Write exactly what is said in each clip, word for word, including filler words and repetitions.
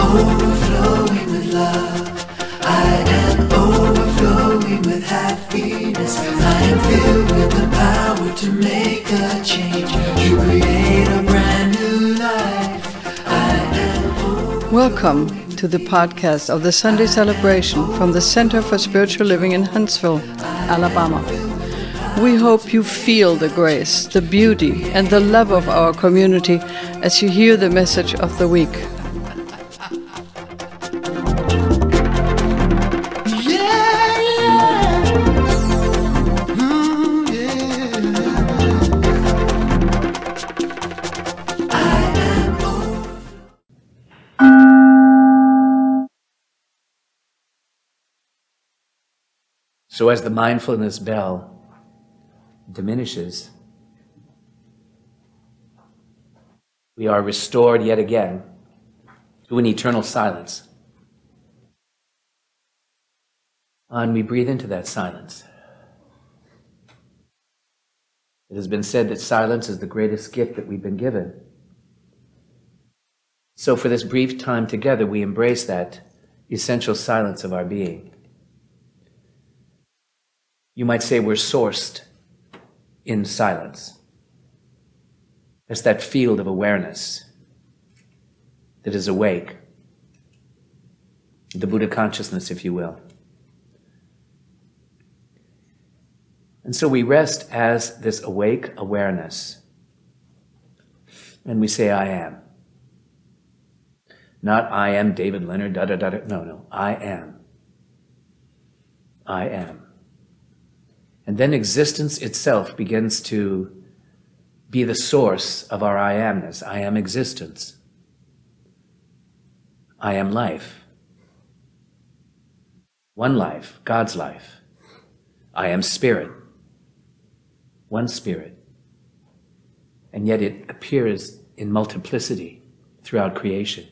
overflowing with love. I am overflowing with happiness. I am filled with the power to make a change, to create a brand new life. I am Welcome to the podcast of the Sunday celebration from the Center for Spiritual Living in Huntsville, Alabama. We hope you feel the grace, the beauty, and the love of our community as you hear the message of the week. So as the mindfulness bell diminishes, we are restored yet again to an eternal silence. And we breathe into that silence. It has been said that silence is the greatest gift that we've been given. So for this brief time together, we embrace that essential silence of our being. You might say we're sourced in silence. It's that field of awareness that is awake, the Buddha consciousness, if you will. And so we rest as this awake awareness, and we say, I am. Not I am David Leonard, da da da da. No, no, I am. I am. And then existence itself begins to be the source of our I amness. I am existence. I am life. One life, God's life. I am spirit. One spirit. And yet it appears in multiplicity throughout creation.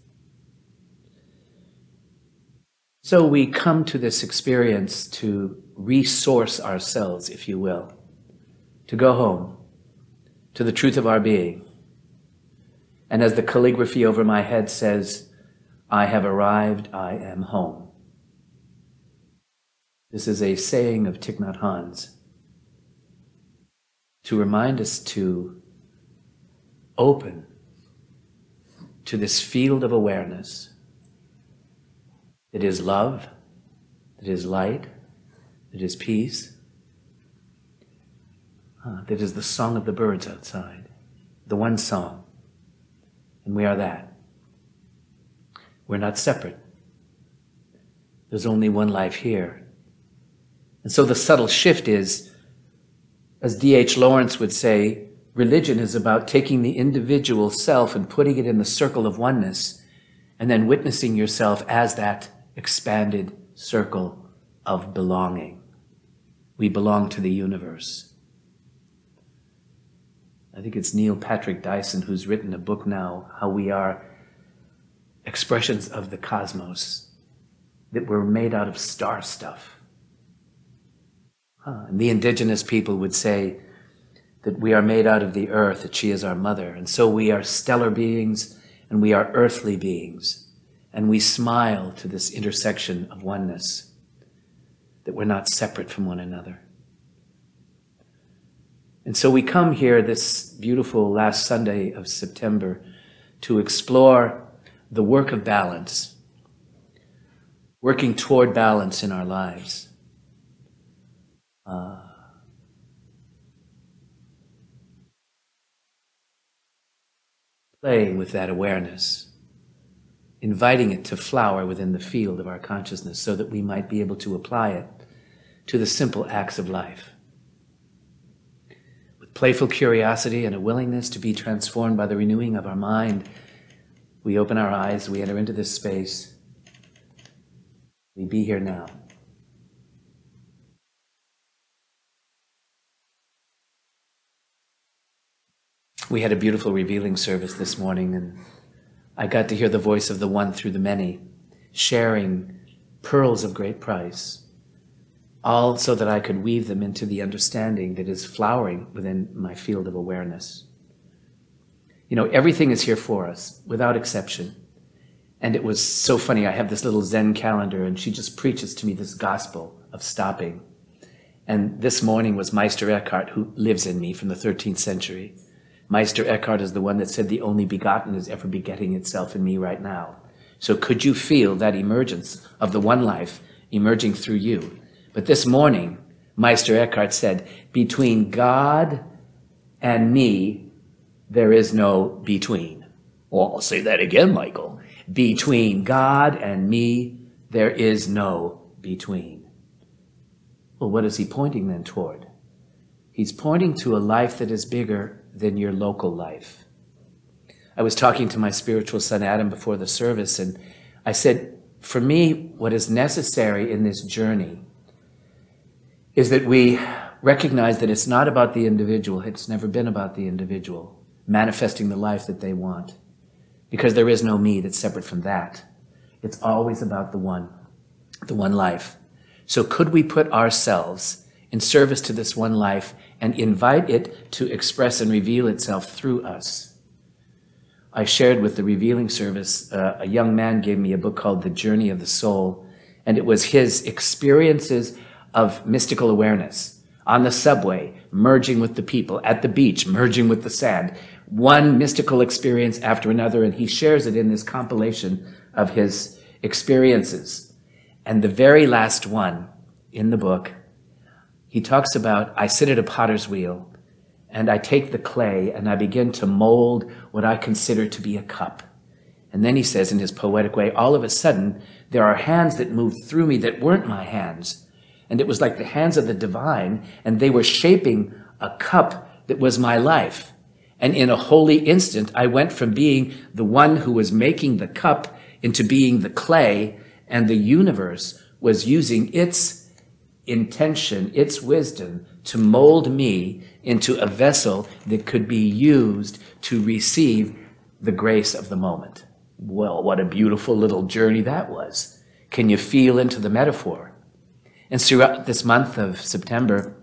So we come to this experience to resource ourselves, if you will, to go home to the truth of our being. And as the calligraphy over my head says, I have arrived, I am home. This is a saying of Thich Nhat Hanh's to remind us to open to this field of awareness that is love, that is light, that is peace, uh, that is the song of the birds outside, the one song. And we are that. We're not separate. There's only one life here. And so the subtle shift is, as D H Lawrence would say, religion is about taking the individual self and putting it in the circle of oneness, and then witnessing yourself as that expanded circle of belonging. We belong to the universe. I think it's Neil Patrick Dyson who's written a book now, how we are expressions of the cosmos, that we're made out of star stuff. Huh. And the indigenous people would say that we are made out of the earth, that she is our mother. And so we are stellar beings and we are earthly beings. And we smile to this intersection of oneness, that we're not separate from one another. And so we come here this beautiful last Sunday of September to explore the work of balance, working toward balance in our lives. Uh, playing with that awareness, inviting it to flower within the field of our consciousness so that we might be able to apply it to the simple acts of life. With playful curiosity and a willingness to be transformed by the renewing of our mind, we open our eyes, we enter into this space, we be here now. We had a beautiful revealing service this morning, and I got to hear the voice of the one through the many, sharing pearls of great price, all so that I could weave them into the understanding that is flowering within my field of awareness. You know, everything is here for us, without exception. And it was so funny. I have this little Zen calendar, and she just preaches to me this gospel of stopping. And this morning was Meister Eckhart, who lives in me from the thirteenth century. Meister Eckhart is the one that said the only begotten is ever begetting itself in me right now. So could you feel that emergence of the one life emerging through you? But this morning, Meister Eckhart said, between God and me, there is no between. Well, I'll say that again, Michael. Between God and me, there is no between. Well, what is he pointing then toward? He's pointing to a life that is bigger than your local life. I was talking to my spiritual son Adam before the service, and I said, for me, what is necessary in this journey is that we recognize that it's not about the individual. It's never been about the individual manifesting the life that they want, because there is no me that's separate from that. It's always about the one, the one life. So could we put ourselves in service to this one life and invite it to express and reveal itself through us? I shared with the revealing service, uh, a young man gave me a book called The Journey of the Soul, and it was his experiences of mystical awareness on the subway, merging with the people, at the beach, merging with the sand, one mystical experience after another, and he shares it in this compilation of his experiences. And the very last one in the book, he talks about, I sit at a potter's wheel, and I take the clay and I begin to mold what I consider to be a cup. And then he says in his poetic way, all of a sudden, there are hands that moved through me that weren't my hands. And it was like the hands of the divine, and they were shaping a cup that was my life. And in a holy instant, I went from being the one who was making the cup into being the clay, and the universe was using its intention, its wisdom, to mold me into a vessel that could be used to receive the grace of the moment. Well, what a beautiful little journey that was. Can you feel into the metaphor? And throughout this month of September,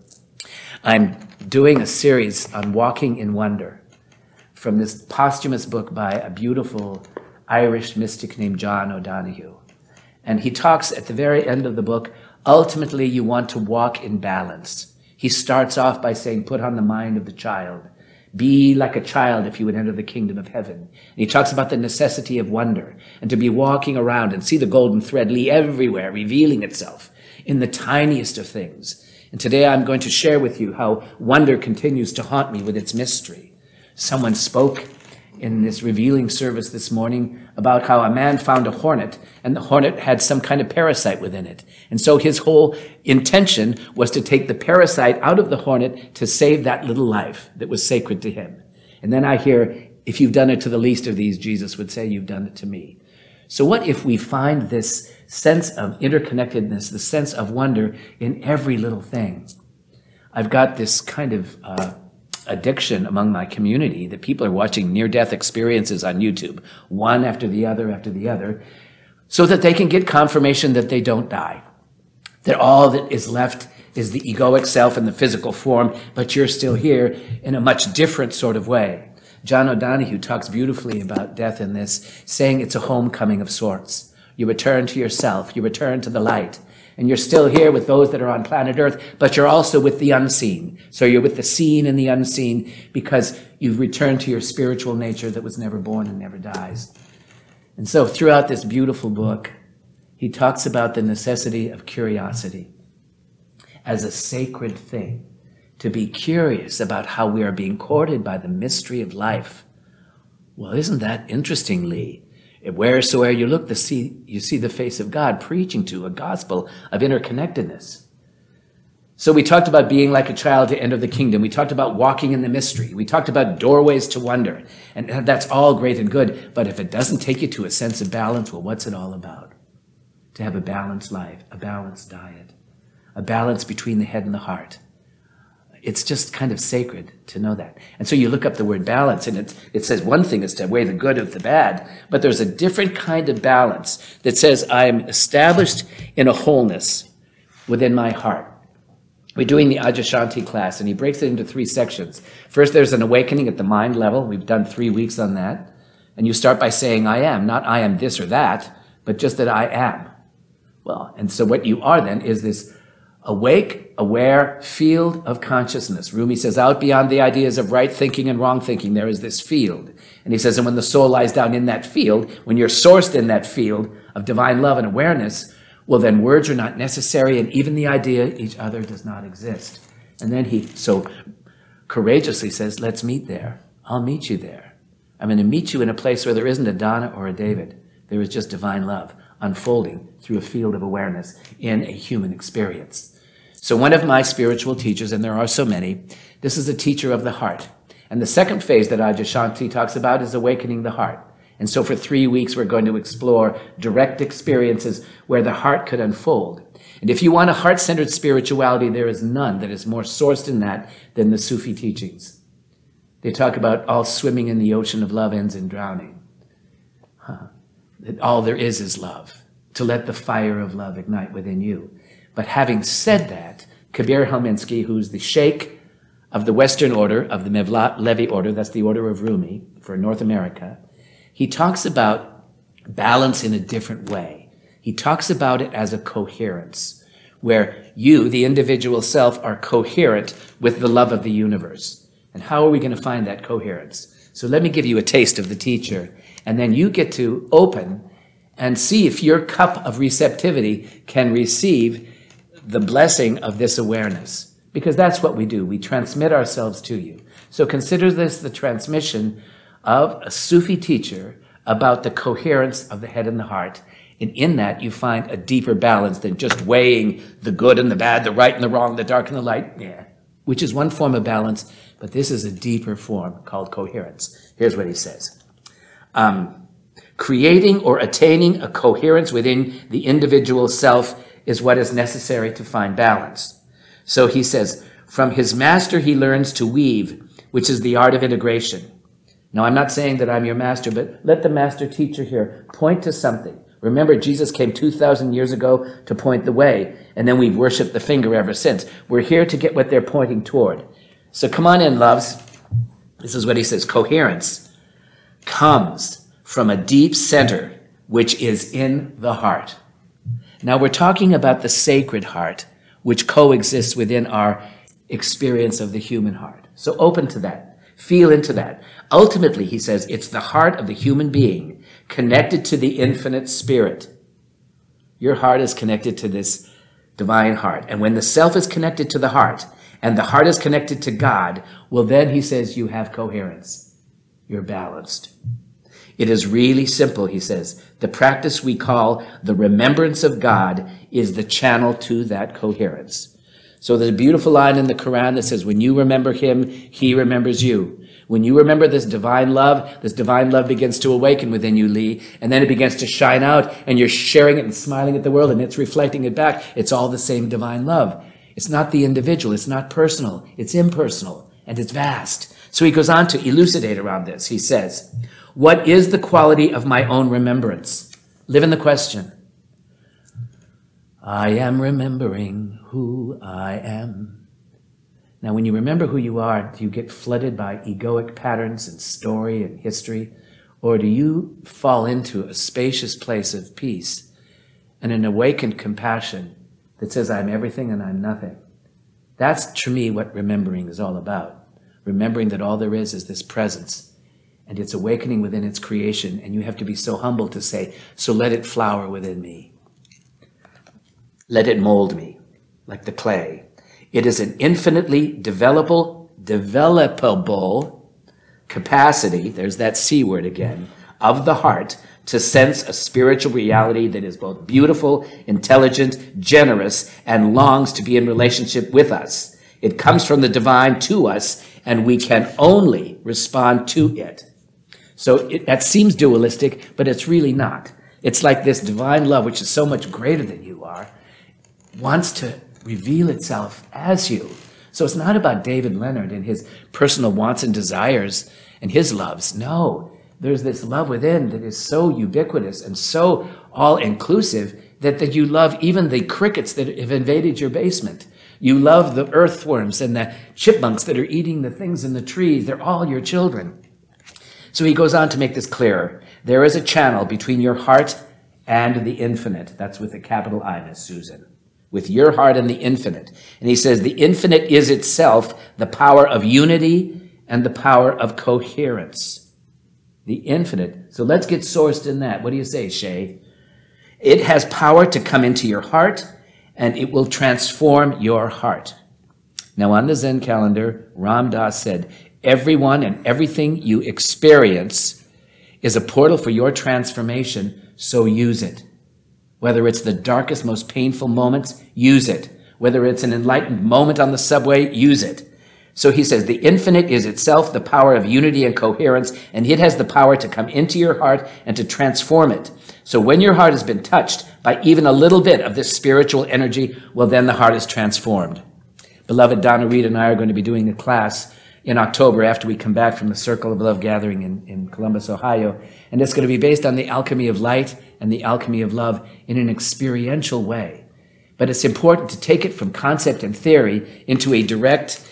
I'm doing a series on walking in wonder from this posthumous book by a beautiful Irish mystic named John O'Donohue. And he talks at the very end of the book, ultimately you want to walk in balance. He starts off by saying, put on the mind of the child. Be like a child if you would enter the kingdom of heaven. And he talks about the necessity of wonder and to be walking around and see the golden thread lie everywhere, revealing itself in the tiniest of things. And today I'm going to share with you how wonder continues to haunt me with its mystery. Someone spoke in this revealing service this morning about how a man found a hornet, and the hornet had some kind of parasite within it. And so his whole intention was to take the parasite out of the hornet to save that little life that was sacred to him. And then I hear, if you've done it to the least of these, Jesus would say, you've done it to me. So what if we find this sense of interconnectedness, the sense of wonder in every little thing? I've got this kind of uh, addiction among my community that people are watching near-death experiences on YouTube, one after the other after the other, so that they can get confirmation that they don't die, that all that is left is the egoic self in the physical form, but you're still here in a much different sort of way. John O'Donohue talks beautifully about death in this, saying it's a homecoming of sorts. You return to yourself, you return to the light, and you're still here with those that are on planet Earth, but you're also with the unseen. So you're with the seen and the unseen because you've returned to your spiritual nature that was never born and never dies. And so throughout this beautiful book, he talks about the necessity of curiosity as a sacred thing, to be curious about how we are being courted by the mystery of life. Well, isn't that interesting, Lee? Wheresoever you look, the see, you see the face of God preaching to a gospel of interconnectedness. So we talked about being like a child to enter the kingdom. We talked about walking in the mystery. We talked about doorways to wonder. And that's all great and good. But if it doesn't take you to a sense of balance, well, what's it all about? To have a balanced life, a balanced diet, a balance between the head and the heart. It's just kind of sacred to know that. And so you look up the word balance, and it, it says one thing is to weigh the good of the bad, but there's a different kind of balance that says I am established in a wholeness within my heart. We're doing the Adyashanti class, and he breaks it into three sections. First, there's an awakening at the mind level. We've done three weeks on that. And you start by saying, I am, not I am this or that, but just that I am. Well, and so what you are then is this awake, aware field of consciousness. Rumi says, out beyond the ideas of right thinking and wrong thinking, there is this field. And he says, and when the soul lies down in that field, when you're sourced in that field of divine love and awareness, well, then words are not necessary, and even the idea each other does not exist. And then he so courageously says, let's meet there. I'll meet you there. I'm going to meet you in a place where there isn't a Donna or a David. There is just divine love unfolding through a field of awareness in a human experience. So one of my spiritual teachers, and there are so many, this is a teacher of the heart. And the second phase that Adyashanti talks about is awakening the heart. And so for three weeks, we're going to explore direct experiences where the heart could unfold. And if you want a heart-centered spirituality, there is none that is more sourced in that than the Sufi teachings. They talk about all swimming in the ocean of love ends in drowning. Huh. That all there is is love, to let the fire of love ignite within you. But having said that, Kabir Helminski, who's the sheikh of the Western order, of the Mevlat Levi order, that's the order of Rumi for North America, he talks about balance in a different way. He talks about it as a coherence, where you, the individual self, are coherent with the love of the universe. And how are we going to find that coherence? So let me give you a taste of the teacher, and then you get to open and see if your cup of receptivity can receive the blessing of this awareness. Because that's what we do. We transmit ourselves to you. So consider this the transmission of a Sufi teacher about the coherence of the head and the heart. And in that, you find a deeper balance than just weighing the good and the bad, the right and the wrong, the dark and the light, yeah, which is one form of balance, but this is a deeper form called coherence. Here's what he says. Um, creating or attaining a coherence within the individual self is what is necessary to find balance. So he says, from his master he learns to weave, which is the art of integration. Now, I'm not saying that I'm your master, but let the master teacher here point to something. Remember, Jesus came two thousand years ago to point the way, and then we've worshipped the finger ever since. We're here to get what they're pointing toward. So come on in, loves. This is what he says. Coherence comes from a deep center, which is in the heart. Now, we're talking about the sacred heart, which coexists within our experience of the human heart. So open to that. Feel into that. Ultimately, he says, it's the heart of the human being connected to the infinite spirit. Your heart is connected to this divine heart. And when the self is connected to the heart, and the heart is connected to God, well, then he says you have coherence. You're balanced. It is really simple, he says. The practice we call the remembrance of God is the channel to that coherence. So there's a beautiful line in the Quran that says, when you remember him, he remembers you. When you remember this divine love, this divine love begins to awaken within you, Lee, and then it begins to shine out, and you're sharing it and smiling at the world, and it's reflecting it back. It's all the same divine love. It's not the individual. It's not personal. It's impersonal, and it's vast. So he goes on to elucidate around this. He says, what is the quality of my own remembrance? Live in the question. I am remembering who I am. Now, when you remember who you are, do you get flooded by egoic patterns and story and history? Or do you fall into a spacious place of peace and an awakened compassion that says, I'm everything and I'm nothing? That's, to me, what remembering is all about. Remembering that all there is is this presence, and it's awakening within its creation, and you have to be so humble to say, so let it flower within me. Let it mold me like the clay. It is an infinitely developable, developable capacity, there's that C word again, of the heart to sense a spiritual reality that is both beautiful, intelligent, generous, and longs to be in relationship with us. It comes from the divine to us, and we can only respond to it. So it, that seems dualistic, but it's really not. It's like this divine love, which is so much greater than you are, wants to reveal itself as you. So it's not about David Leonard and his personal wants and desires and his loves. No, there's this love within that is so ubiquitous and so all-inclusive that, that you love even the crickets that have invaded your basement. You love the earthworms and the chipmunks that are eating the things in the trees. They're all your children. So he goes on to make this clearer. There is a channel between your heart and the infinite. That's with a capital I, Miss Susan. With your heart and the infinite. And he says the infinite is itself the power of unity and the power of coherence. The infinite. So let's get sourced in that. What do you say, Shay? It has power to come into your heart, and it will transform your heart. Now on the Zen calendar, Ram Dass said, everyone and everything you experience is a portal for your transformation, so use it. Whether it's the darkest, most painful moments, use it. Whether it's an enlightened moment on the subway, use it. So he says, the infinite is itself the power of unity and coherence, and it has the power to come into your heart and to transform it. So when your heart has been touched by even a little bit of this spiritual energy, well, then the heart is transformed. Beloved Donna Reed and I are going to be doing a class in October after we come back from the Circle of Love gathering in, in Columbus, Ohio. And it's going to be based on the alchemy of light and the alchemy of love in an experiential way. But it's important to take it from concept and theory into a direct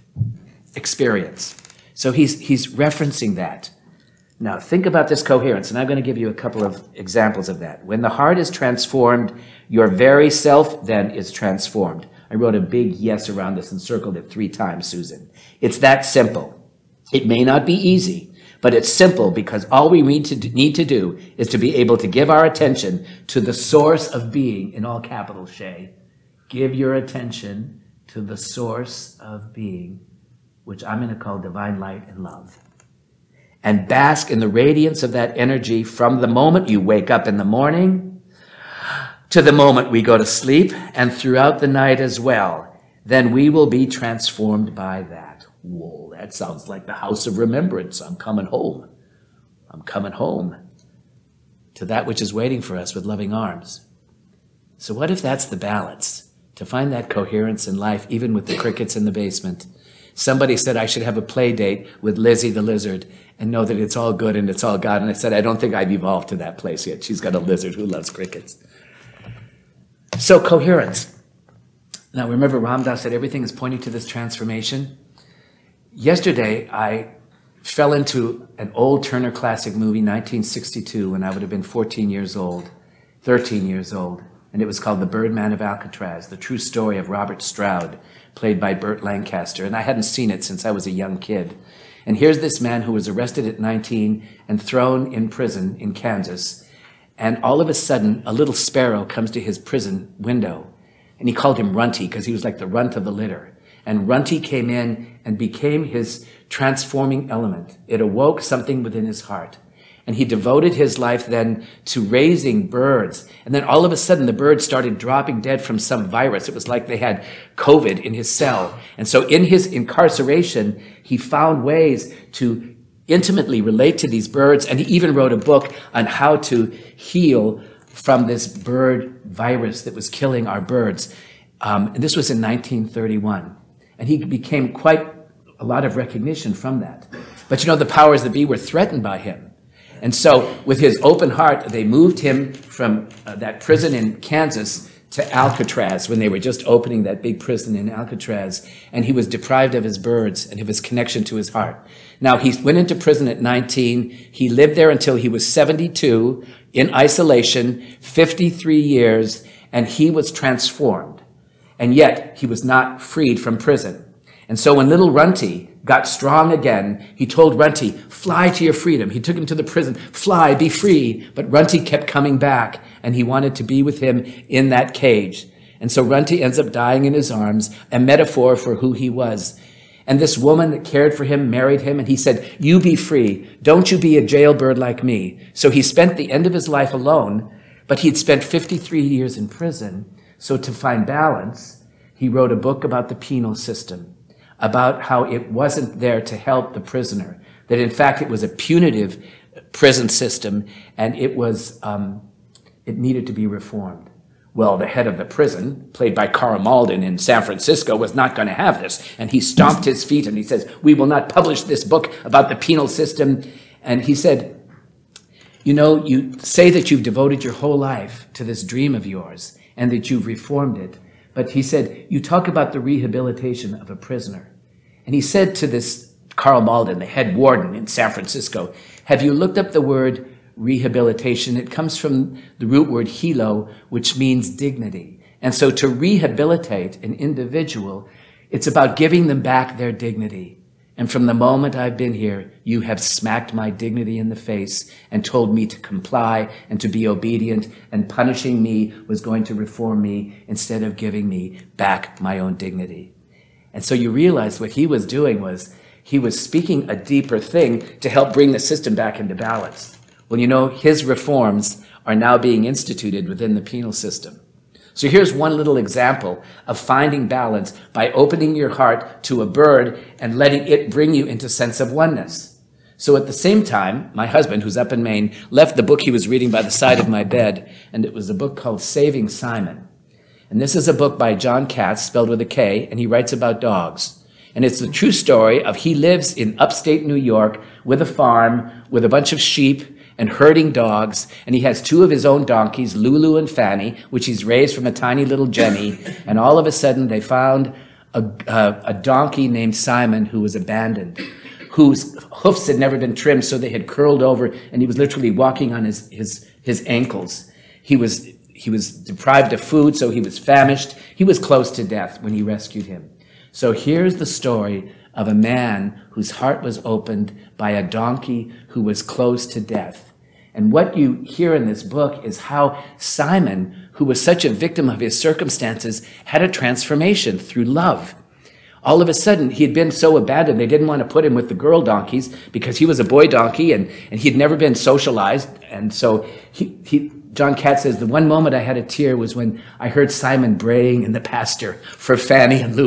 experience. So he's, he's referencing that. Now, think about this coherence, and I'm going to give you a couple of examples of that. When the heart is transformed, your very self then is transformed. I wrote a big yes around this and circled it three times, Susan. It's that simple. It may not be easy, but it's simple because all we need to, need to do is to be able to give our attention to the source of being, in all capitals, Shay. Give your attention to the source of being, which I'm going to call divine light and love. And bask in the radiance of that energy from the moment you wake up in the morning to the moment we go to sleep and throughout the night as well. Then we will be transformed by that. Whoa, that sounds like the house of remembrance. I'm coming home. I'm coming home to that which is waiting for us with loving arms. So what if that's the balance? To find that coherence in life, even with the crickets in the basement. Somebody said I should have a play date with Lizzie the lizard and know that it's all good and it's all God. And I said, I don't think I've evolved to that place yet. She's got a lizard who loves crickets. So coherence. Now remember, Ram Dass said everything is pointing to this transformation. Yesterday, I fell into an old Turner Classic movie, nineteen sixty-two, when I would have been fourteen years old, thirteen years old. And it was called The Birdman of Alcatraz, the true story of Robert Stroud, played by Burt Lancaster. And I hadn't seen it since I was a young kid. And here's this man who was arrested at nineteen and thrown in prison in Kansas. And all of a sudden, a little sparrow comes to his prison window. And he called him Runty because he was like the runt of the litter. And Runty came in and became his transforming element. It awoke something within his heart. And he devoted his life then to raising birds. And then all of a sudden, the birds started dropping dead from some virus. It was like they had COVID in his cell. And so in his incarceration, he found ways to intimately relate to these birds. And he even wrote a book on how to heal from this bird virus that was killing our birds. Um, and this was in nineteen thirty-one. And he became quite a lot of recognition from that. But you know, the powers that be were threatened by him. And so with his open heart, they moved him from uh, that prison in Kansas to Alcatraz when they were just opening that big prison in Alcatraz. And he was deprived of his birds and of his connection to his heart. Now, he went into prison at nineteen. He lived there until he was seventy-two in isolation, fifty-three years, and he was transformed. And yet, he was not freed from prison. And so when little Runty got strong again, he told Runty, fly to your freedom. He took him to the prison, fly, be free. But Runty kept coming back, and he wanted to be with him in that cage. And so Runty ends up dying in his arms, a metaphor for who he was. And this woman that cared for him married him, and he said, you be free. Don't you be a jailbird like me. So he spent the end of his life alone, but he'd spent fifty-three years in prison. So to find balance, he wrote a book about the penal system, about how it wasn't there to help the prisoner, that in fact it was a punitive prison system, and it was um, it needed to be reformed. Well, the head of the prison, played by Carl Malden in San Francisco, was not going to have this, and he stomped his feet and he says, we will not publish this book about the penal system. And he said, you know, you say that you've devoted your whole life to this dream of yours and that you've reformed it. But he said, you talk about the rehabilitation of a prisoner. And he said to this Carl Malden, the head warden in San Francisco. Have you looked up the word rehabilitation? It comes from the root word helo, which means dignity. And so to rehabilitate an individual, it's about giving them back their dignity. And from the moment I've been here, you have smacked my dignity in the face and told me to comply and to be obedient, and punishing me was going to reform me instead of giving me back my own dignity. And so you realize what he was doing was he was speaking a deeper thing to help bring the system back into balance. Well, you know, his reforms are now being instituted within the penal system. So here's one little example of finding balance by opening your heart to a bird and letting it bring you into a sense of oneness. So at the same time, my husband, who's up in Maine, left the book he was reading by the side of my bed, and it was a book called Saving Simon. And this is a book by John Katz, spelled with a K, and he writes about dogs. And it's the true story of he lives in upstate New York with a farm, with a bunch of sheep, and herding dogs, and he has two of his own donkeys, Lulu and Fanny, which he's raised from a tiny little Jenny, and all of a sudden they found a, a, a donkey named Simon who was abandoned, whose hoofs had never been trimmed, so they had curled over, and he was literally walking on his, his, his ankles. He was, he was deprived of food, so he was famished. He was close to death when he rescued him. So here's the story of a man whose heart was opened by a donkey who was close to death. And what you hear in this book is how Simon, who was such a victim of his circumstances, had a transformation through love. All of a sudden, he had been so abandoned, they didn't want to put him with the girl donkeys because he was a boy donkey and, and he'd never been socialized. And so he, he, John Katz says, the one moment I had a tear was when I heard Simon braying in the pasture for Fanny and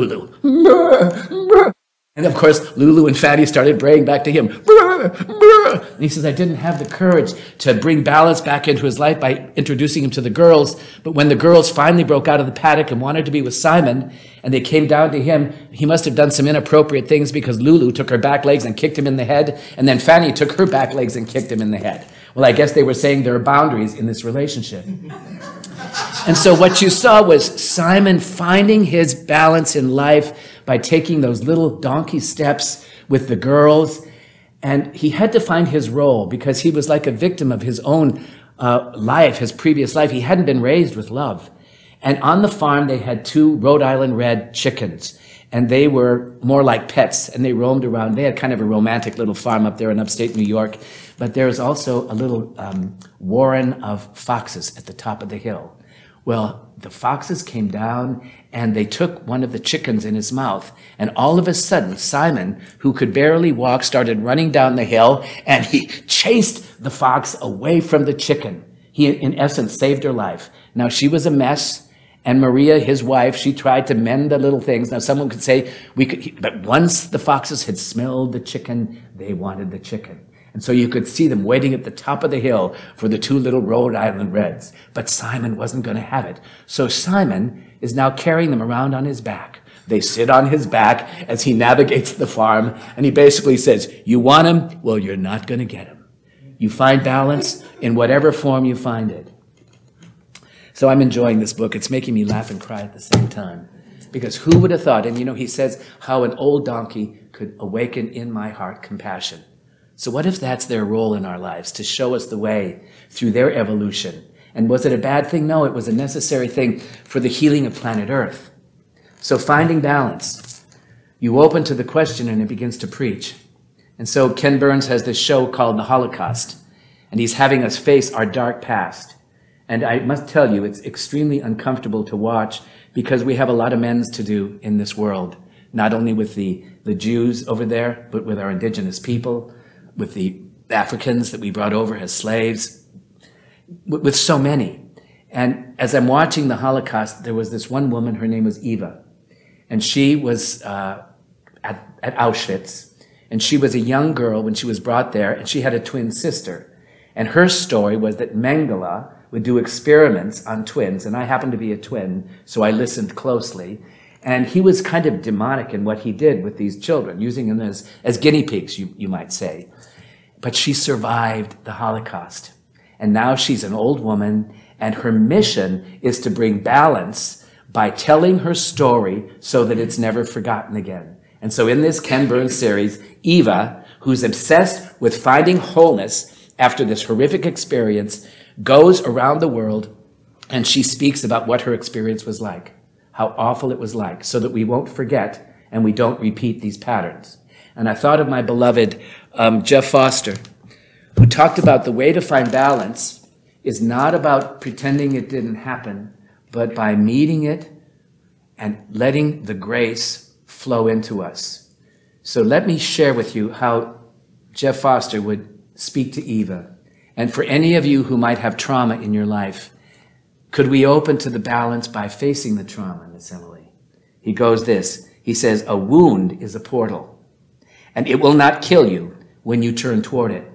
Lulu. And of course, Lulu and Fanny started braying back to him. And he says, I didn't have the courage to bring balance back into his life by introducing him to the girls. But when the girls finally broke out of the paddock and wanted to be with Simon, and they came down to him, he must have done some inappropriate things because Lulu took her back legs and kicked him in the head. And then Fanny took her back legs and kicked him in the head. Well, I guess they were saying there are boundaries in this relationship. And so what you saw was Simon finding his balance in life by taking those little donkey steps with the girls. And he had to find his role because he was like a victim of his own uh, life, his previous life. He hadn't been raised with love. And on the farm, they had two Rhode Island red chickens. And they were more like pets, and they roamed around. They had kind of a romantic little farm up there in upstate New York. But there was also a little um, warren of foxes at the top of the hill. Well, the foxes came down and they took one of the chickens in his mouth. And all of a sudden, Simon, who could barely walk, started running down the hill and he chased the fox away from the chicken. He, in essence, saved her life. Now, she was a mess. And Maria, his wife, she tried to mend the little things. Now, someone could say, we could, but once the foxes had smelled the chicken, they wanted the chicken. And so you could see them waiting at the top of the hill for the two little Rhode Island Reds. But Simon wasn't going to have it. So Simon is now carrying them around on his back. They sit on his back as he navigates the farm. And he basically says, you want him? Well, you're not going to get him. You find balance in whatever form you find it. So I'm enjoying this book. It's making me laugh and cry at the same time. Because who would have thought, and you know, he says how an old donkey could awaken in my heart compassion. So what if that's their role in our lives, to show us the way through their evolution? And was it a bad thing? No, it was a necessary thing for the healing of planet Earth. So finding balance. You open to the question and it begins to preach. And so Ken Burns has this show called The Holocaust. And he's having us face our dark past. And I must tell you, it's extremely uncomfortable to watch because we have a lot of amends to do in this world. Not only with the, the Jews over there, but with our indigenous people, with the Africans that we brought over as slaves, with so many. And as I'm watching the Holocaust, there was this one woman, her name was Eva. And she was uh, at, at Auschwitz. And she was a young girl when she was brought there, and she had a twin sister. And her story was that Mengele would do experiments on twins, and I happened to be a twin, so I listened closely. And he was kind of demonic in what he did with these children, using them as, as guinea pigs, you, you might say. But she survived the Holocaust. And now she's an old woman, and her mission is to bring balance by telling her story so that it's never forgotten again. And so in this Ken Burns series, Eva, who's obsessed with finding wholeness after this horrific experience, goes around the world and she speaks about what her experience was like, how awful it was like, so that we won't forget and we don't repeat these patterns. And I thought of my beloved um, Jeff Foster, who talked about the way to find balance is not about pretending it didn't happen, but by meeting it and letting the grace flow into us. So let me share with you how Jeff Foster would speak to Eva. And for any of you who might have trauma in your life, could we open to the balance by facing the trauma, Miss Emily? He goes this, he says, a wound is a portal, and it will not kill you when you turn toward it.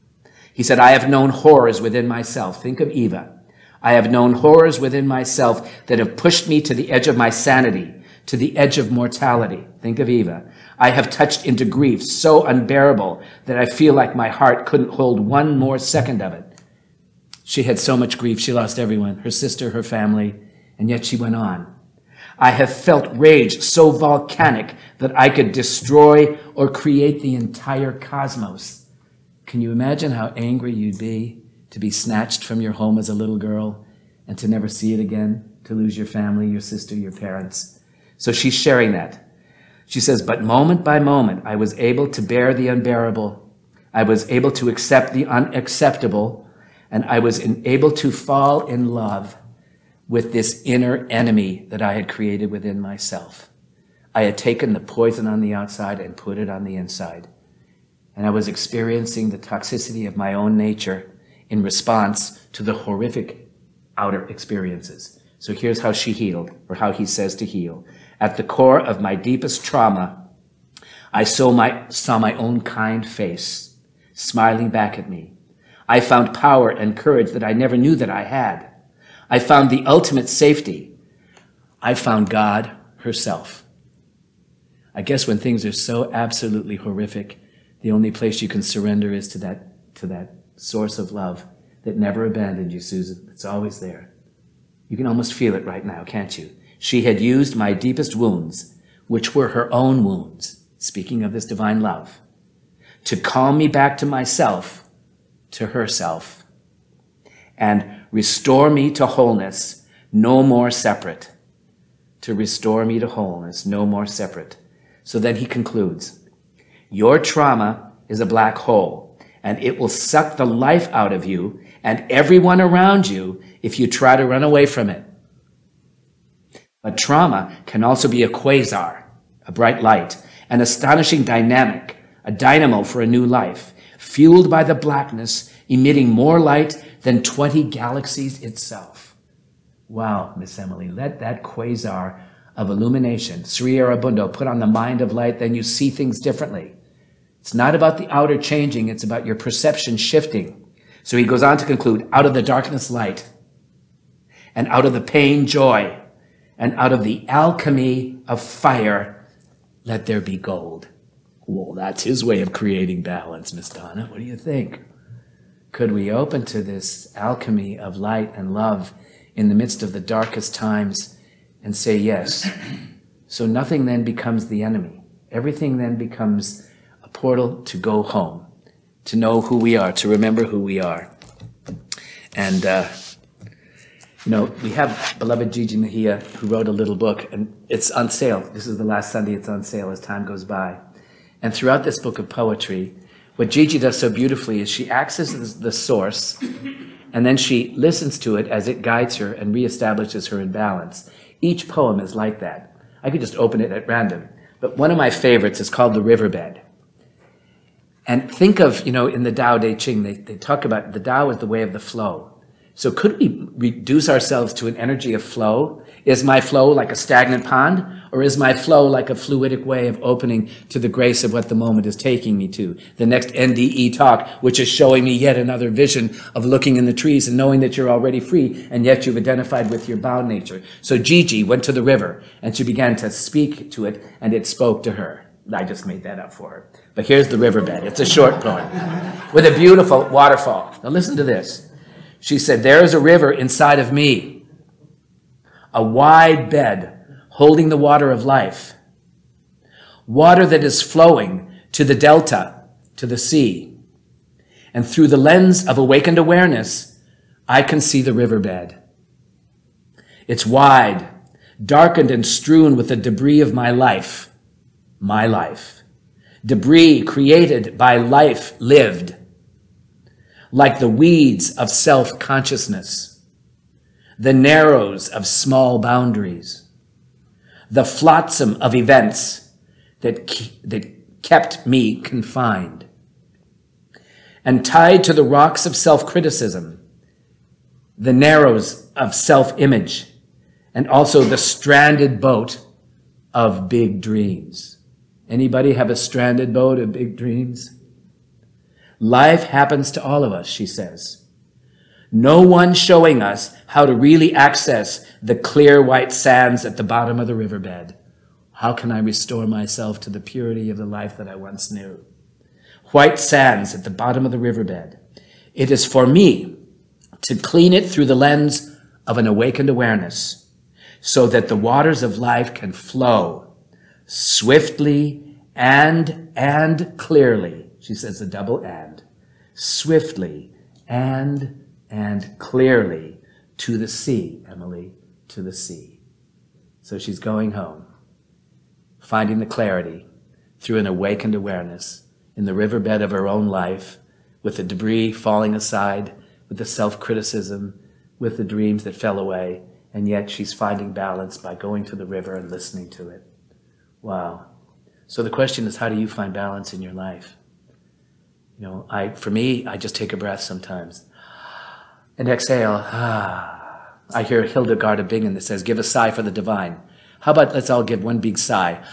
He said, I have known horrors within myself. Think of Eva. I have known horrors within myself that have pushed me to the edge of my sanity, to the edge of mortality. Think of Eva. I have touched into grief so unbearable that I feel like my heart couldn't hold one more second of it. She had so much grief. She lost everyone, her sister, her family, and yet she went on. I have felt rage so volcanic that I could destroy or create the entire cosmos. Can you imagine how angry you'd be to be snatched from your home as a little girl and to never see it again, to lose your family, your sister, your parents? So she's sharing that. She says, but moment by moment, I was able to bear the unbearable. I was able to accept the unacceptable, and I was able to fall in love with this inner enemy that I had created within myself. I had taken the poison on the outside and put it on the inside. And I was experiencing the toxicity of my own nature in response to the horrific outer experiences. So here's how she healed, or how he says to heal. At the core of my deepest trauma, I saw my, saw my own kind face, smiling back at me. I found power and courage that I never knew that I had. I found the ultimate safety. I found God herself. I guess when things are so absolutely horrific, the only place you can surrender is to that, to that source of love that never abandoned you, Susan. It's always there. You can almost feel it right now, can't you? She had used my deepest wounds, which were her own wounds, speaking of this divine love, to calm me back to myself, to herself, and restore me to wholeness, no more separate. To restore me to wholeness, no more separate. So then he concludes, your trauma is a black hole, and it will suck the life out of you and everyone around you if you try to run away from it. But trauma can also be a quasar, a bright light, an astonishing dynamic, a dynamo for a new life, fueled by the blackness, emitting more light than twenty galaxies itself. Wow, Miss Emily, let that quasar of illumination, Sri Aurobindo, put on the mind of light, then you see things differently. It's not about the outer changing, it's about your perception shifting. So he goes on to conclude, out of the darkness, light, and out of the pain, joy, and out of the alchemy of fire, let there be gold. Well, that's his way of creating balance, Miss Donna. What do you think? Could we open to this alchemy of light and love in the midst of the darkest times and say yes? So nothing then becomes the enemy. Everything then becomes a portal to go home, to know who we are, to remember who we are. And, uh, you know, we have beloved Gigi Mejia, who wrote a little book, and it's on sale. This is the last Sunday it's on sale as time goes by. And throughout this book of poetry, what Gigi does so beautifully is she accesses the source, and then she listens to it as it guides her and reestablishes her in balance. Each poem is like that. I could just open it at random. But one of my favorites is called The Riverbed. And think of, you know, in the Tao Te Ching, they, they talk about the Tao is the way of the flow. So could we reduce ourselves to an energy of flow? Is my flow like a stagnant pond? Or is my flow like a fluidic way of opening to the grace of what the moment is taking me to? The next N D E talk, which is showing me yet another vision of looking in the trees and knowing that you're already free, and yet you've identified with your bound nature. So Gigi went to the river, and she began to speak to it, and it spoke to her. I just made that up for her. But here's The Riverbed. It's a short poem with a beautiful waterfall. Now listen to this. She said, there is a river inside of me, a wide bed holding the water of life. water that is flowing to the delta, to the sea. And through the lens of awakened awareness, I can see the riverbed. It's wide, darkened and strewn with the debris of my life, my life. Debris created by life lived, like the weeds of self-consciousness, the narrows of small boundaries, the flotsam of events that, that kept me confined. And tied to the rocks of self-criticism, the narrows of self-image, and also the stranded boat of big dreams. Anybody have a stranded boat of big dreams? Life happens to all of us, she says. No one showing us how to really access the clear white sands at the bottom of the riverbed. How can I restore myself to the purity of the life that I once knew? White sands at the bottom of the riverbed. It is for me to clean it through the lens of an awakened awareness, so that the waters of life can flow swiftly and, and clearly. She says a double and. Swiftly and, and clearly to the sea, Emily, to the sea. So she's going home, finding the clarity through an awakened awareness in the riverbed of her own life, with the debris falling aside, with the self-criticism, with the dreams that fell away. And yet she's finding balance by going to the river and listening to it. Wow. So the question is, how do you find balance in your life? You know, I, for me, I just take a breath sometimes and exhale. Ah. I hear Hildegard of Bingen that says, give a sigh for the divine. How about let's all give one big sigh.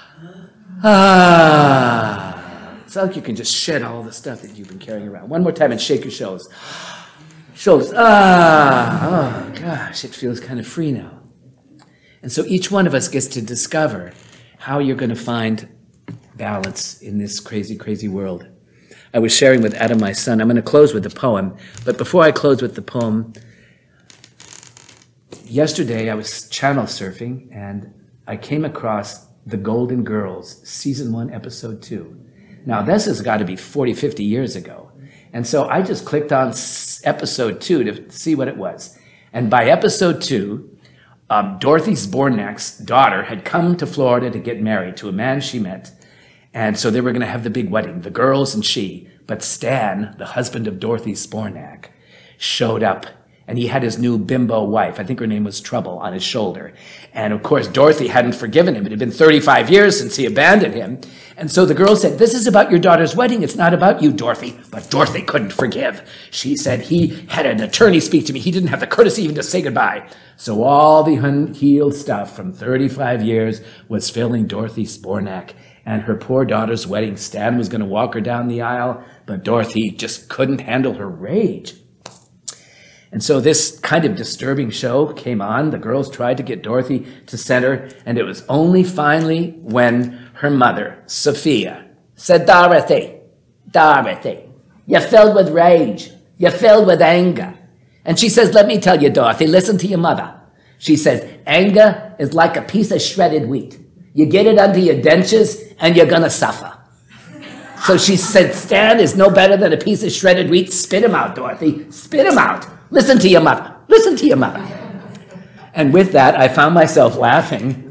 Ah. It's like you can just shed all the stuff that you've been carrying around. One more time and shake your shoulders. Shoulders, ah, oh gosh, it feels kind of free now. And so each one of us gets to discover how you're going to find balance in this crazy, crazy world. I was sharing with Adam, my son. I'm going to close with the poem. But before I close with the poem, yesterday I was channel surfing and I came across The Golden Girls, season one, episode two. Now, this has got to be forty, fifty years ago. And so I just clicked on episode two to see what it was. And by episode two, um, Dorothy Zbornak's daughter had come to Florida to get married to a man she met. And so they were going to have the big wedding, the girls and she. But Stan, the husband of Dorothy Zbornak, showed up. And he had his new bimbo wife, I think her name was Trouble, on his shoulder. And of course, Dorothy hadn't forgiven him. It had been thirty-five years since he abandoned him. And so the girl said, this is about your daughter's wedding. It's not about you, Dorothy. But Dorothy couldn't forgive. She said he had an attorney speak to me. He didn't have the courtesy even to say goodbye. So all the unhealed stuff from thirty-five years was filling Dorothy Zbornak. And her poor daughter's wedding. Stan was going to walk her down the aisle, but Dorothy just couldn't handle her rage. And so this kind of disturbing show came on. The girls tried to get Dorothy to center, and it was only finally when her mother, Sophia, said, Dorothy, Dorothy, you're filled with rage. You're filled with anger. And she says, let me tell you, Dorothy, listen to your mother. She says, anger is like a piece of shredded wheat. You get it under your dentures, and you're going to suffer. So she said, Stan is no better than a piece of shredded wheat. Spit him out, Dorothy. Spit him out. Listen to your mother. Listen to your mother. And with that, I found myself laughing.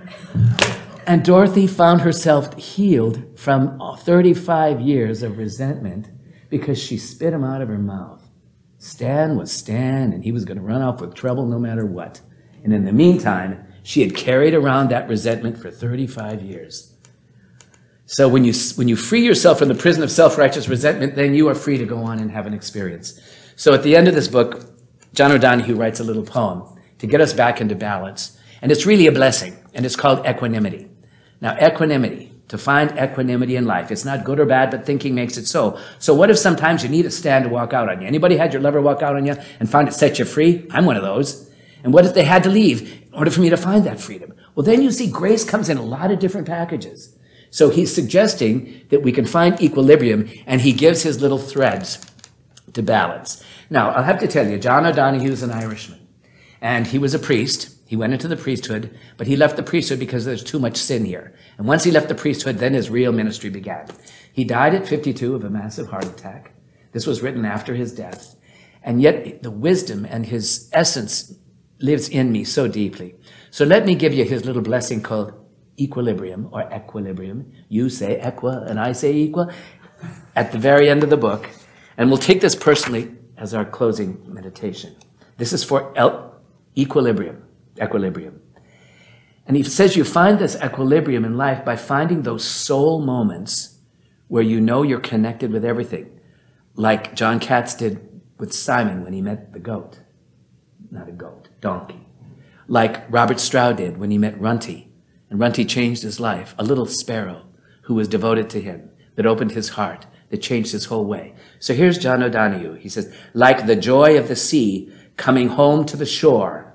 And Dorothy found herself healed from thirty-five years of resentment because she spit him out of her mouth. Stan was Stan, and he was going to run off with trouble no matter what. And in the meantime, she had carried around that resentment for thirty-five years. So when you, when you free yourself from the prison of self-righteous resentment, then you are free to go on and have an experience. So at the end of this book, John O'Donohue writes a little poem to get us back into balance. And it's really a blessing, and it's called equanimity. Now, equanimity, to find equanimity in life, it's not good or bad, but thinking makes it so. So what if sometimes you need a stand to walk out on you? Anybody had your lover walk out on you and found it set you free? I'm one of those. And what if they had to leave in order for me to find that freedom? Well, then you see grace comes in a lot of different packages. So he's suggesting that we can find equilibrium, and he gives his little threads to balance. Now, I'll have to tell you, John O'Donohue is an Irishman, and he was a priest. He went into the priesthood, but he left the priesthood because there's too much sin here. And once he left the priesthood, then his real ministry began. He died at fifty-two of a massive heart attack. This was written after his death. And yet the wisdom and his essence lives in me so deeply. So let me give you his little blessing called equilibrium or equilibrium. You say equa and I say equa at the very end of the book. And we'll take this personally as our closing meditation. This is for el- equilibrium, equilibrium. And he says you find this equilibrium in life by finding those soul moments where you know you're connected with everything. Like John Katz did with Simon when he met the goat. Not a goat, donkey. Like Robert Stroud did when he met Runty. And Runty changed his life. A little sparrow who was devoted to him, that opened his heart, that changed his whole way. So here's John O'Donohue. He says, like the joy of the sea coming home to the shore,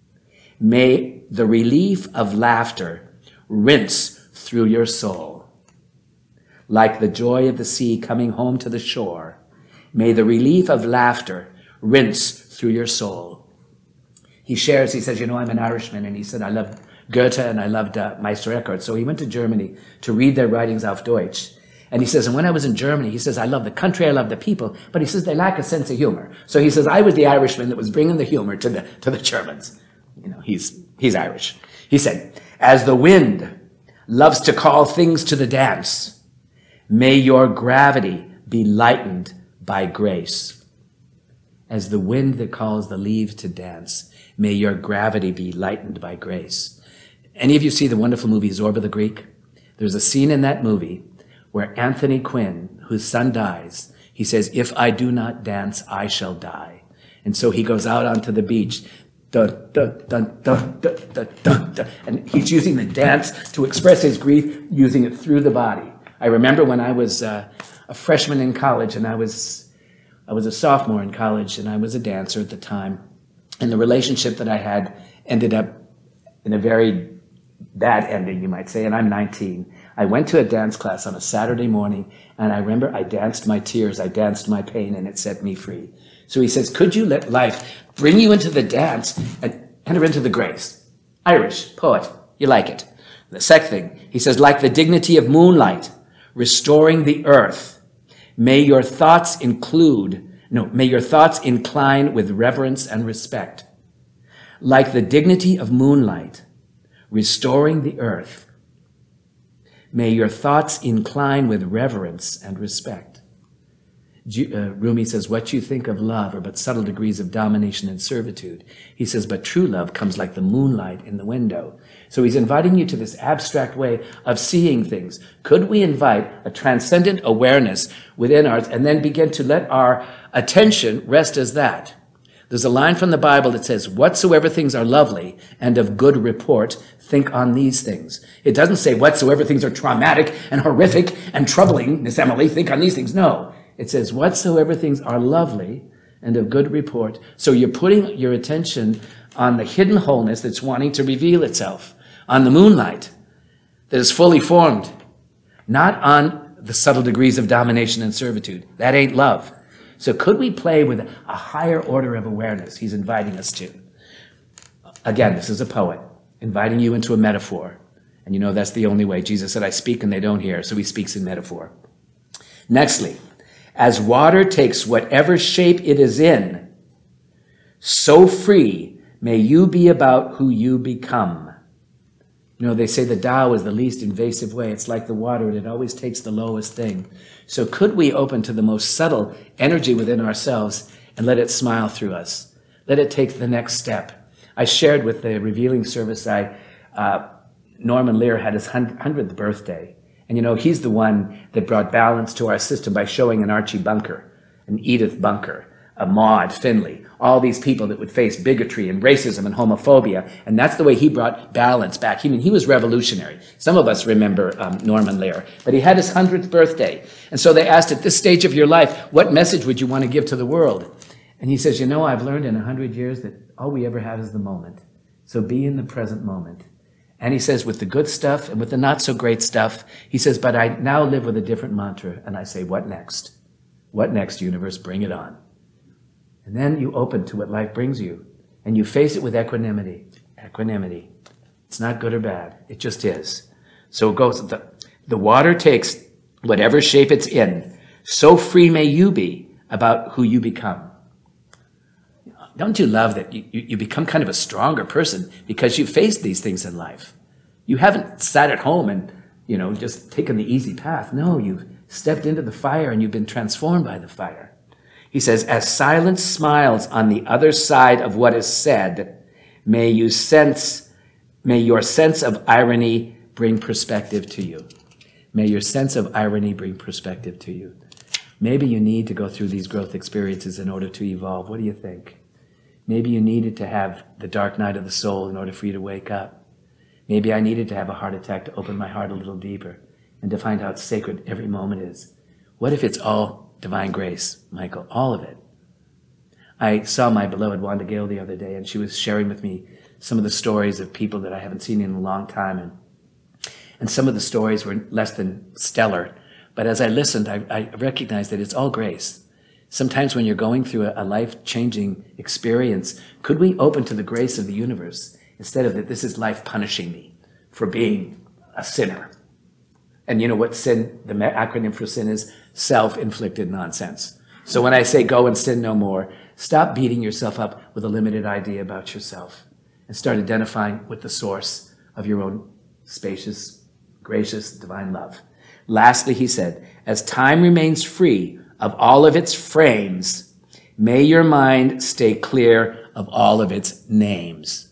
may the relief of laughter rinse through your soul. Like the joy of the sea coming home to the shore, may the relief of laughter rinse through your soul. He shares, he says, you know, I'm an Irishman, and he said, I love Goethe and I loved uh, Meister Eckhart. So he went to Germany to read their writings auf Deutsch. And he says, and when I was in Germany, he says, I love the country, I love the people, but he says, they lack a sense of humor. So he says, I was the Irishman that was bringing the humor to the, to the Germans. You know, he's, he's Irish. He said, as the wind loves to call things to the dance, may your gravity be lightened by grace. As the wind that calls the leaves to dance, may your gravity be lightened by grace. Any of you see the wonderful movie Zorba the Greek? There's a scene in that movie where Anthony Quinn, whose son dies, he says, if I do not dance, I shall die. And so he goes out onto the beach, dun, dun, dun, dun, dun, dun, dun, dun, and he's using the dance to express his grief, using it through the body. I remember when I was uh, a freshman in college, and I was, I was a sophomore in college, and I was a dancer at the time. And the relationship that I had ended up in a very bad ending, you might say, and I'm nineteen. I went to a dance class on a Saturday morning, and I remember I danced my tears, I danced my pain, and it set me free. So he says, could you let life bring you into the dance and enter into the grace? Irish, poet, you like it. The second thing, he says, like the dignity of moonlight, restoring the earth, may your thoughts include, no, may your thoughts incline with reverence and respect. Like the dignity of moonlight, restoring the earth, may your thoughts incline with reverence and respect. Uh, Rumi says, what you think of love are but subtle degrees of domination and servitude. He says, but true love comes like the moonlight in the window. So he's inviting you to this abstract way of seeing things. Could we invite a transcendent awareness within ours and then begin to let our attention rest as that? There's a line from the Bible that says, whatsoever things are lovely and of good report, think on these things. It doesn't say whatsoever things are traumatic and horrific and troubling, Miss Emily, think on these things. No, it says whatsoever things are lovely and of good report. So you're putting your attention on the hidden wholeness that's wanting to reveal itself, on the moonlight that is fully formed, not on the subtle degrees of domination and servitude. That ain't love. So could we play with a higher order of awareness he's inviting us to? Again, this is a poet inviting you into a metaphor. And you know that's the only way. Jesus said, I speak and they don't hear, so he speaks in metaphor. Nextly, as water takes whatever shape it is in, so free may you be about who you become. You know, they say the Tao is the least invasive way. It's like the water, it always takes the lowest thing. So could we open to the most subtle energy within ourselves and let it smile through us? Let it take the next step. I shared with the revealing service, I, uh, Norman Lear had his hundredth birthday. And you know, he's the one that brought balance to our system by showing an Archie Bunker, an Edith Bunker, a Maud Finley, all these people that would face bigotry and racism and homophobia. And that's the way he brought balance back. I mean, he was revolutionary. Some of us remember um, Norman Lear, but he had his hundredth birthday. And so they asked, at this stage of your life, what message would you want to give to the world? And he says, you know, I've learned in a hundred years that all we ever have is the moment. So be in the present moment. And he says, with the good stuff and with the not so great stuff, he says, but I now live with a different mantra. And I say, what next? What next, universe? Bring it on. And then you open to what life brings you, and you face it with equanimity. Equanimity. It's not good or bad. It just is. So it goes, the, the water takes whatever shape it's in. So free may you be about who you become. Don't you love that you, you become kind of a stronger person because you faced these things in life? You haven't sat at home and, you know, just taken the easy path. No, you've stepped into the fire and you've been transformed by the fire. He says, as silence smiles on the other side of what is said, may you sense, may your sense of irony bring perspective to you. May your sense of irony bring perspective to you. Maybe you need to go through these growth experiences in order to evolve. What do you think? Maybe you needed to have the dark night of the soul in order for you to wake up. Maybe I needed to have a heart attack to open my heart a little deeper and to find how sacred every moment is. What if it's all divine grace, Michael? All of it. I saw my beloved Wanda Gale the other day, and she was sharing with me some of the stories of people that I haven't seen in a long time. And, and some of the stories were less than stellar. But as I listened, I, I recognized that it's all grace. Sometimes when you're going through a, a life-changing experience, could we open to the grace of the universe instead of that this is life punishing me for being a sinner? And you know what sin, the acronym for sin is? Self-inflicted nonsense. So when I say go and sin no more, stop beating yourself up with a limited idea about yourself and start identifying with the source of your own spacious, gracious, divine love. Lastly, he said, as time remains free of all of its frames, may your mind stay clear of all of its names.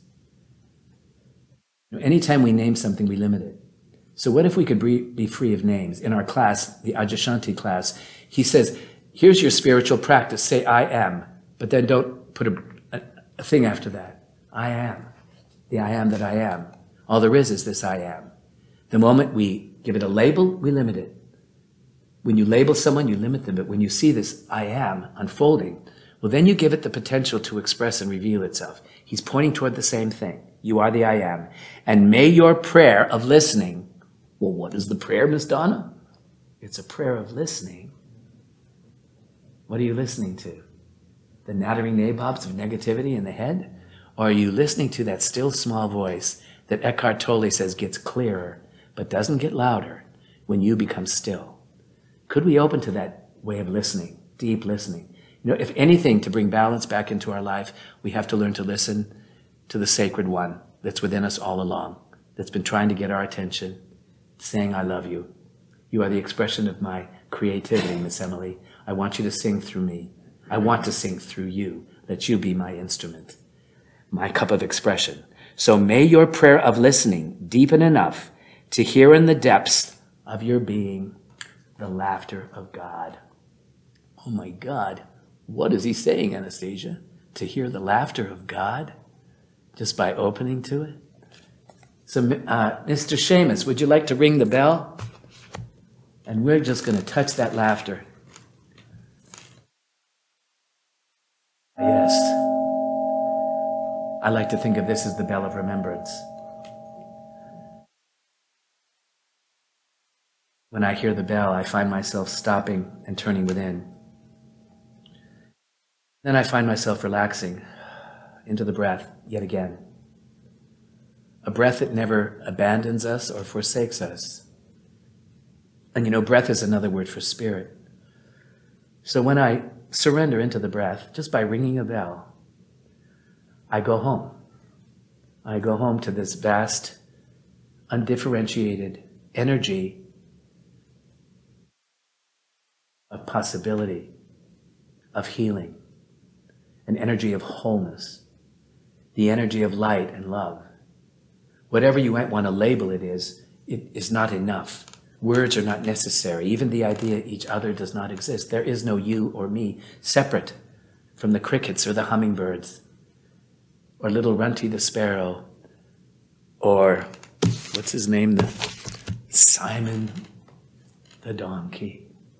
Anytime we name something, we limit it. So what if we could be free of names? In our class, the Adyashanti class, he says, here's your spiritual practice. Say, I am, but then don't put a, a, a thing after that. I am. The I am that I am. All there is is this I am. The moment we give it a label, we limit it. When you label someone, you limit them. But when you see this I am unfolding, well, then you give it the potential to express and reveal itself. He's pointing toward the same thing. You are the I am. And may your prayer of listening, well, what is the prayer, Miss Donna? It's a prayer of listening. What are you listening to? The nattering nabobs of negativity in the head? Or are you listening to that still small voice that Eckhart Tolle says gets clearer, but doesn't get louder when you become still? Could we open to that way of listening, deep listening? You know, if anything, to bring balance back into our life, we have to learn to listen to the sacred one that's within us all along, that's been trying to get our attention, saying, I love you. You are the expression of my creativity, Miss Emily. I want you to sing through me. I want to sing through you. Let you be my instrument, my cup of expression. So may your prayer of listening deepen enough to hear in the depths of your being the laughter of God. Oh my God, what is he saying, Anastasia? To hear the laughter of God just by opening to it? So, uh, Mister Seamus, would you like to ring the bell? And we're just going to touch that laughter. Yes. I like to think of this as the bell of remembrance. When I hear the bell, I find myself stopping and turning within. Then I find myself relaxing into the breath yet again. A breath that never abandons us or forsakes us. And you know, breath is another word for spirit. So when I surrender into the breath, just by ringing a bell, I go home. I go home to this vast, undifferentiated energy of possibility, of healing, an energy of wholeness, the energy of light and love. Whatever you might want to label it is, it is not enough. Words are not necessary. Even the idea each other does not exist. There is no you or me separate from the crickets or the hummingbirds or little Runty the sparrow or, what's his name, the Simon the donkey.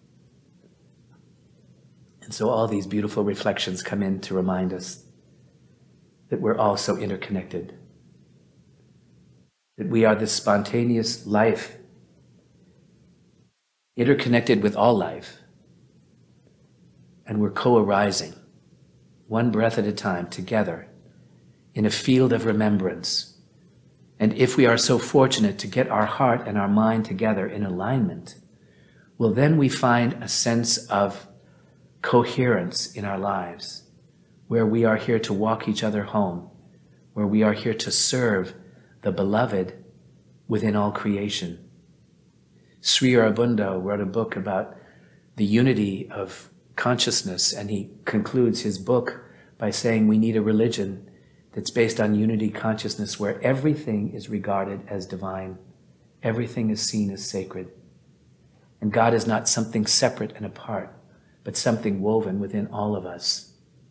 And so all these beautiful reflections come in to remind us that we're all so interconnected, that we are this spontaneous life, interconnected with all life, and we're co-arising, one breath at a time, together, in a field of remembrance. And if we are so fortunate to get our heart and our mind together in alignment, well, then we find a sense of coherence in our lives, where we are here to walk each other home, where we are here to serve the beloved within all creation. Sri Aurobindo wrote a book about the unity of consciousness, and he concludes his book by saying we need a religion that's based on unity consciousness, where everything is regarded as divine, everything is seen as sacred, and God is not something separate and apart, but something woven within all of us.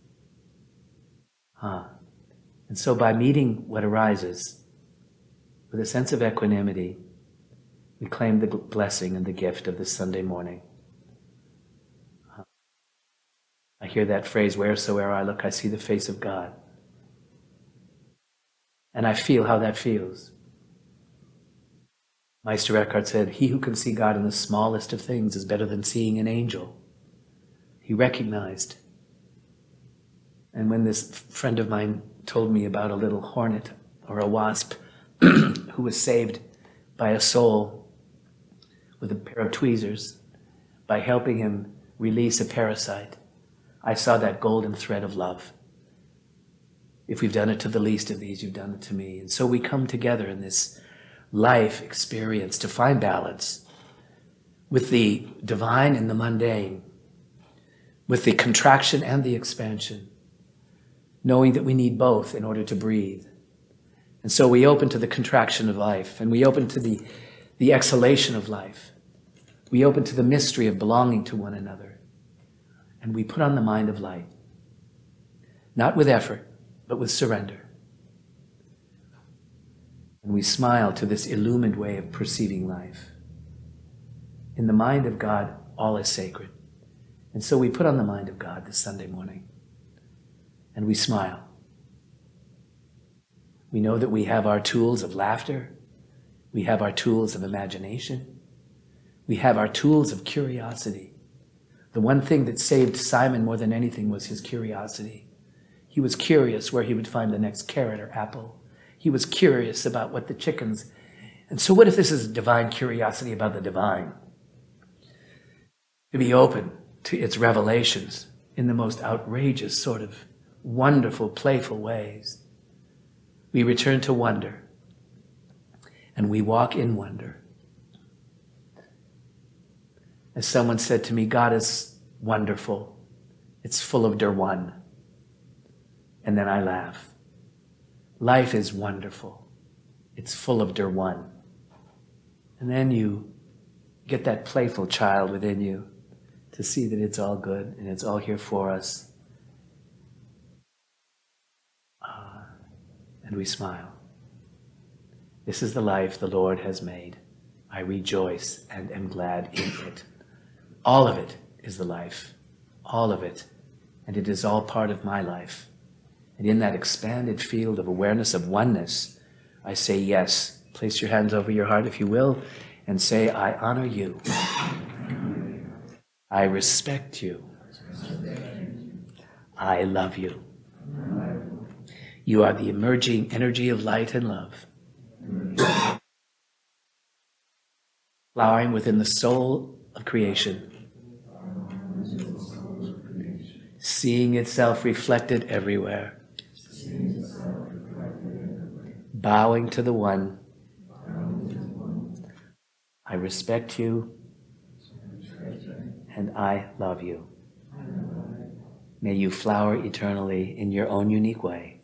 Ah. And so by meeting what arises with a sense of equanimity, we claim the blessing and the gift of this Sunday morning. I hear that phrase, wheresoever I look, I see the face of God. And I feel how that feels. Meister Eckhart said, he who can see God in the smallest of things is better than seeing an angel. He recognized. And when this friend of mine told me about a little hornet or a wasp who was saved by a soul with a pair of tweezers by helping him release a parasite, I saw that golden thread of love. If we've done it to the least of these, you've done it to me. And so we come together in this life experience to find balance with the divine and the mundane, with the contraction and the expansion, knowing that we need both in order to breathe. And so we open to the contraction of life, and we open to the, the exhalation of life. We open to the mystery of belonging to one another. And we put on the mind of light, not with effort, but with surrender. And we smile to this illumined way of perceiving life. In the mind of God, all is sacred. And so we put on the mind of God this Sunday morning, and we smile. We know that we have our tools of laughter. We have our tools of imagination. We have our tools of curiosity. The one thing that saved Simon more than anything was his curiosity. He was curious where he would find the next carrot or apple. He was curious about what the chickens... And so what if this is divine curiosity about the divine? To be open to its revelations in the most outrageous sort of wonderful, playful ways. We return to wonder, and we walk in wonder. As someone said to me, God is wonderful. It's full of der one. And then I laugh. Life is wonderful. It's full of der one. And then you get that playful child within you to see that it's all good and it's all here for us. Uh, and we smile. This is the life the Lord has made. I rejoice and am glad in it. All of it is the life. All of it. And it is all part of my life. And in that expanded field of awareness of oneness, I say yes. Place your hands over your heart if you will, and say, I honor you. I respect you. I love you. You are the emerging energy of light and love, flowering within the soul of creation, seeing itself reflected everywhere, bowing to the one. I respect you, and I love you. May you flower eternally in your own unique way,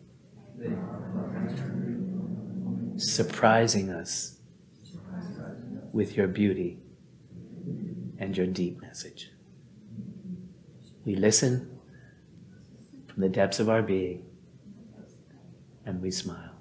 surprising us with your beauty and your deep message. We listen from the depths of our being, and we smile.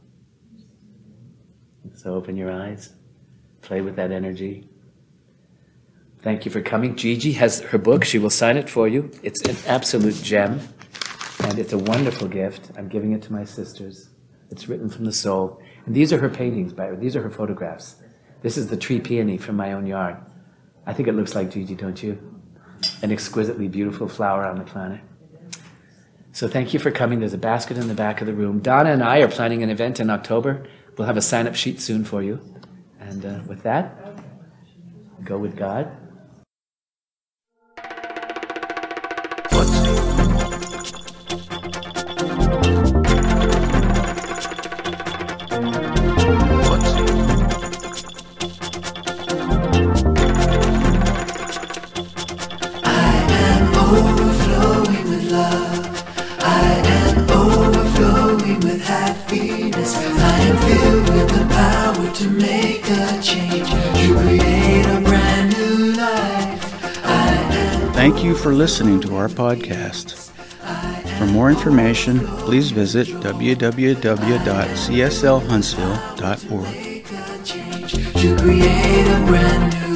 So open your eyes, play with that energy. Thank you for coming. Gigi has her book. She will sign it for you. It's an absolute gem, and it's a wonderful gift. I'm giving it to my sisters. It's written from the soul. And these are her paintings, by these are her photographs. This is the tree peony from my own yard. I think it looks like Gigi, don't you? An exquisitely beautiful flower on the planet. So thank you for coming. There's a basket in the back of the room. Donna and I are planning an event in October. We'll have a sign-up sheet soon for you. And uh, with that, go with God. Overflowing with love, I am overflowing with happiness. I am filled with the power to make a change, to create a brand new life. I am Thank you for listening to our podcast. For more information, please visit w w w dot c s l huntsville dot org. to create a brand new